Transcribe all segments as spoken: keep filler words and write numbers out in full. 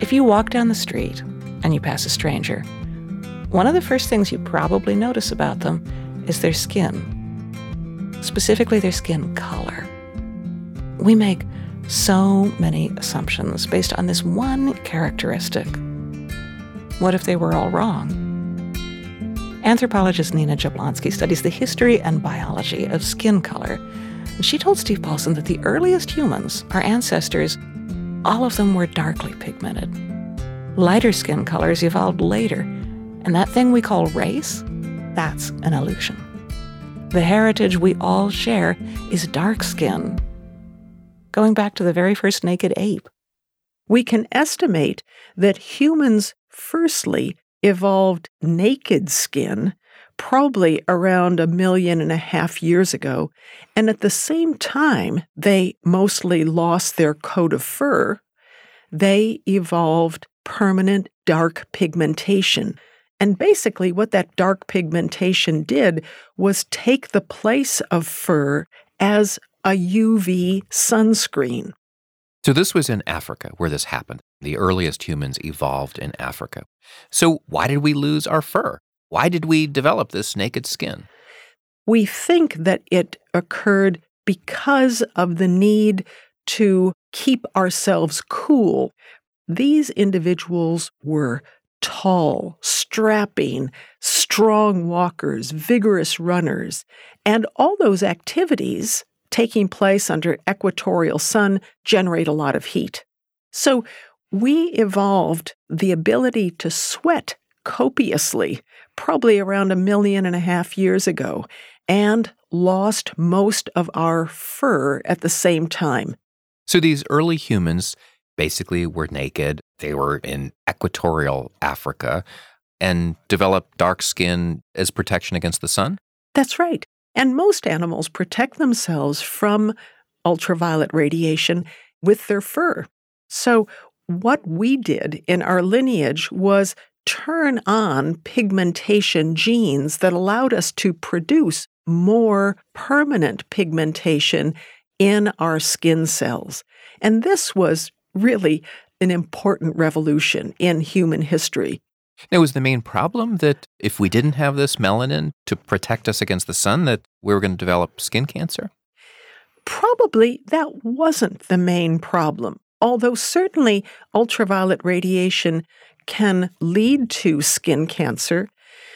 If you walk down the street and you pass a stranger, one of the first things you probably notice about them is their skin, specifically their skin color. We make so many assumptions based on this one characteristic. What if they were all wrong? Anthropologist Nina Jablonski studies the history and biology of skin color. And she told Steve Paulson that the earliest humans, our ancestors, all of them were darkly pigmented. Lighter skin colors evolved later, and that thing we call race, that's an illusion. The heritage we all share is dark skin, going back to the very first naked ape. We can estimate that humans firstly evolved naked skin probably around a million and a half years ago, and at the same time they mostly lost their coat of fur, they evolved permanent dark pigmentation. And basically what that dark pigmentation did was take the place of fur as a U V sunscreen. So this was in Africa where this happened. The earliest humans evolved in Africa. So why did we lose our fur? Why did we develop this naked skin? We think that it occurred because of the need to keep ourselves cool. These individuals were tall, strapping, strong walkers, vigorous runners, and all those activities taking place under equatorial sun generate a lot of heat. So we evolved the ability to sweat copiously, probably around a million and a half years ago, and lost most of our fur at the same time. So these early humans basically were naked. They were in equatorial Africa and developed dark skin as protection against the sun? That's right. And most animals protect themselves from ultraviolet radiation with their fur. So what we did in our lineage was turn on pigmentation genes that allowed us to produce more permanent pigmentation in our skin cells. And this was really an important revolution in human history. Now, was the main problem that if we didn't have this melanin to protect us against the sun, that we were going to develop skin cancer? Probably that wasn't the main problem, although certainly ultraviolet radiation can lead to skin cancer.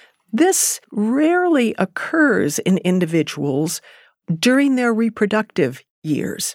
This rarely occurs in individuals during their reproductive years.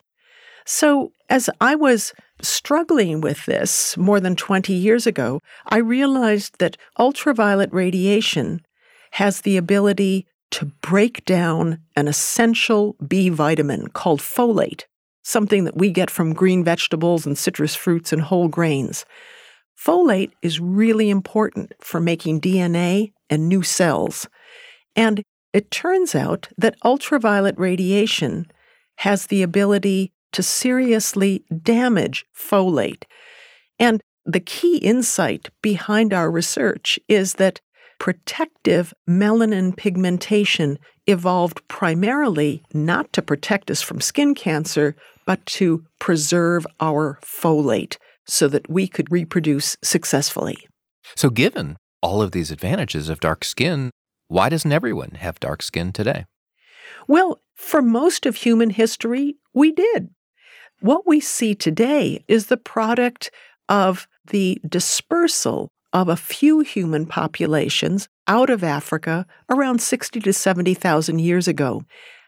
So as I was struggling with this more than twenty years ago, I realized that ultraviolet radiation has the ability to break down an essential B vitamin called folate, something that we get from green vegetables and citrus fruits and whole grains. Folate is really important for making D N A and new cells. And it turns out that ultraviolet radiation has the ability to seriously damage folate. And the key insight behind our research is that protective melanin pigmentation evolved primarily not to protect us from skin cancer, but to preserve our folate so that we could reproduce successfully. So given all of these advantages of dark skin, why doesn't everyone have dark skin today? Well, for most of human history, we did. What we see today is the product of the dispersal of a few human populations out of Africa around sixty to seventy thousand years ago.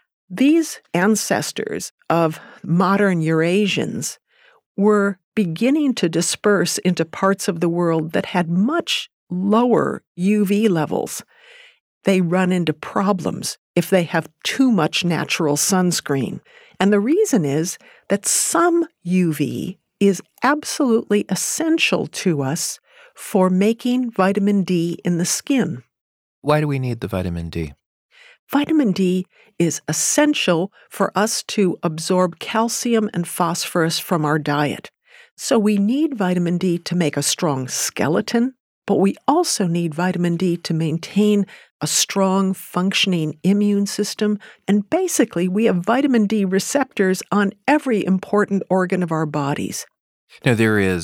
These ancestors of modern Eurasians were beginning to disperse into parts of the world that had much lower U V levels. They run into problems if they have too much natural sunscreen. And the reason is that some U V is absolutely essential to us for making vitamin D in the skin. Why do we need the vitamin D? Vitamin D is essential for us to absorb calcium and phosphorus from our diet. So we need vitamin D to make a strong skeleton, but we also need vitamin D to maintain a strong, functioning immune system. And basically, we have vitamin D receptors on every important organ of our bodies. Now, there is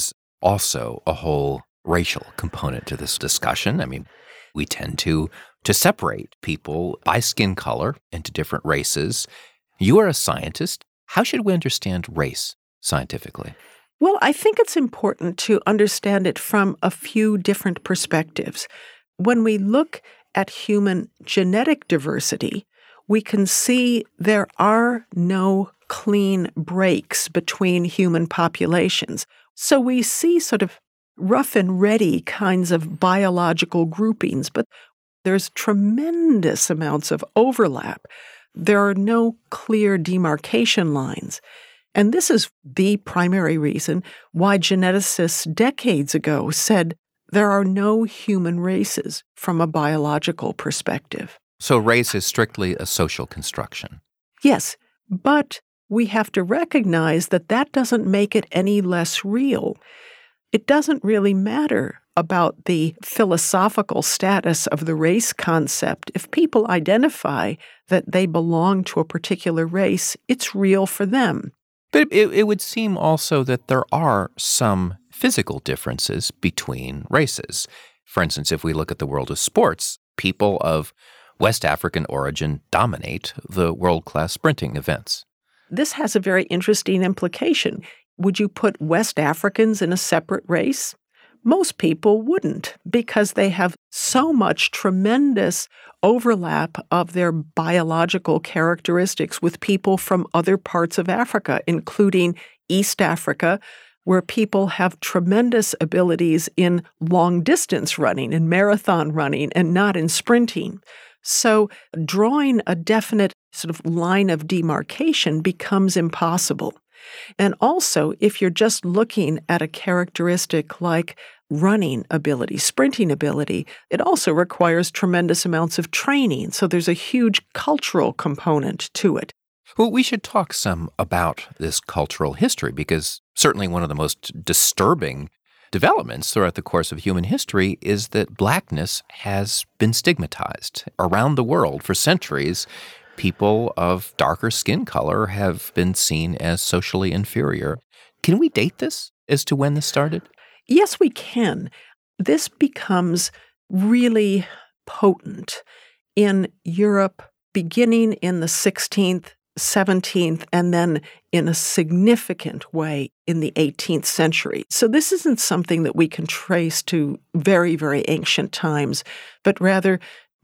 also a whole racial component to this discussion. I mean, we tend to to separate people by skin color into different races. You are a scientist. How should we understand race scientifically? Well, I think it's important to understand it from a few different perspectives. When we look at human genetic diversity, we can see there are no clean breaks between human populations. So we see sort of rough and ready kinds of biological groupings, but there's tremendous amounts of overlap. There are no clear demarcation lines. And this is the primary reason why geneticists decades ago said there are no human races from a biological perspective. So race is strictly a social construction. Yes, but we have to recognize that that doesn't make it any less real. It doesn't really matter about the philosophical status of the race concept. If people identify that they belong to a particular race, it's real for them. But it, it would seem also that there are some physical differences between races. For instance, if we look at the world of sports, people of West African origin dominate the world-class sprinting events. This has a very interesting implication. Would you put West Africans in a separate race? Most people wouldn't, because they have so much tremendous overlap of their biological characteristics with people from other parts of Africa, including East Africa, where people have tremendous abilities in long-distance running and marathon running and not in sprinting. So drawing a definite sort of line of demarcation becomes impossible. And also, if you're just looking at a characteristic like running ability, sprinting ability, it also requires tremendous amounts of training. So there's a huge cultural component to it. Well, we should talk some about this cultural history, because certainly one of the most disturbing developments throughout the course of human history is that blackness has been stigmatized around the world for centuries. People of darker skin color have been seen as socially inferior. Can we date this as to when this started? Yes, we can. This becomes really potent in Europe beginning in the sixteenth, seventeenth, and then in a significant way in the eighteenth century. So this isn't something that we can trace to very, very ancient times, but rather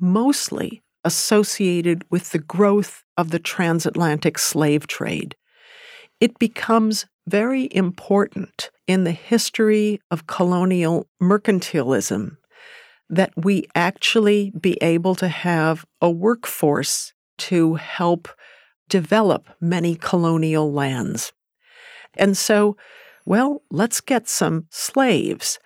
mostly associated with the growth of the transatlantic slave trade. It becomes very important in the history of colonial mercantilism that we actually be able to have a workforce to help develop many colonial lands. And so, well, let's get some slaves.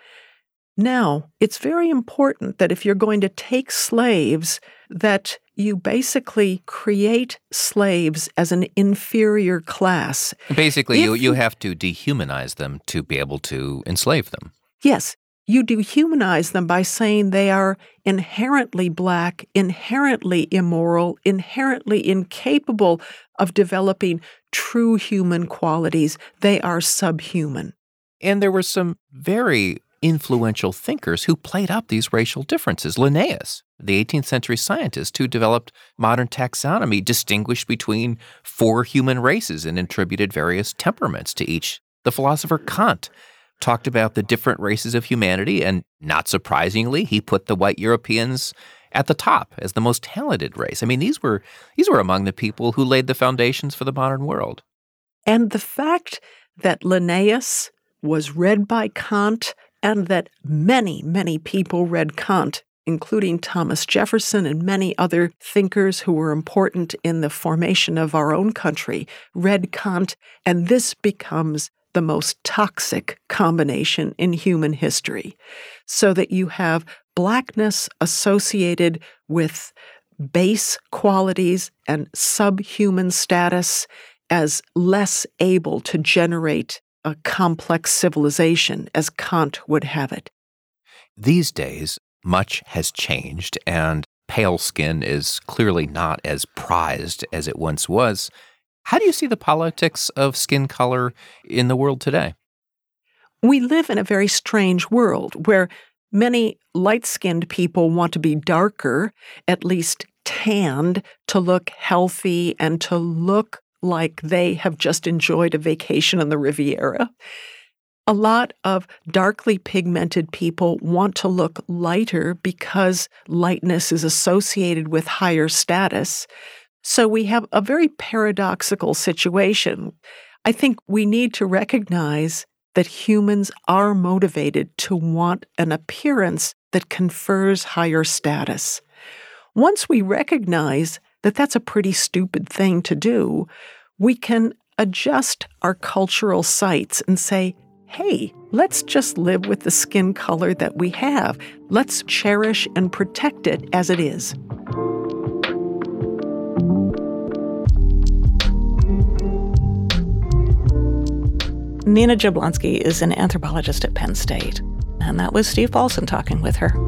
Now, it's very important that if you're going to take slaves, that you basically create slaves as an inferior class. Basically, you, If you have to dehumanize them to be able to enslave them. Yes, you dehumanize them by saying they are inherently black, inherently immoral, inherently incapable of developing true human qualities. They are subhuman. And there were some very influential thinkers who played up these racial differences. Linnaeus, the eighteenth century scientist who developed modern taxonomy, distinguished between four human races and attributed various temperaments to each. The philosopher Kant talked about the different races of humanity, and not surprisingly, he put the white Europeans at the top as the most talented race. I mean, these were these were among the people who laid the foundations for the modern world. And the fact that Linnaeus was read by Kant and that many, many people read Kant, including Thomas Jefferson and many other thinkers who were important in the formation of our own country, read Kant, and this becomes the most toxic combination in human history, so that you have blackness associated with base qualities and subhuman status as less able to generate a complex civilization as Kant would have it. These days, much has changed, and pale skin is clearly not as prized as it once was. How do you see the politics of skin color in the world today? We live in a very strange world where many light-skinned people want to be darker, at least tanned, to look healthy and to look like they have just enjoyed a vacation on the Riviera. A lot of darkly pigmented people want to look lighter because lightness is associated with higher status. So we have a very paradoxical situation. I think we need to recognize that humans are motivated to want an appearance that confers higher status. Once we recognize that that's a pretty stupid thing to do, we can adjust our cultural sights and say, hey, let's just live with the skin color that we have. Let's cherish and protect it as it is. Nina Jablonski is an anthropologist at Penn State, and that was Steve Paulson talking with her.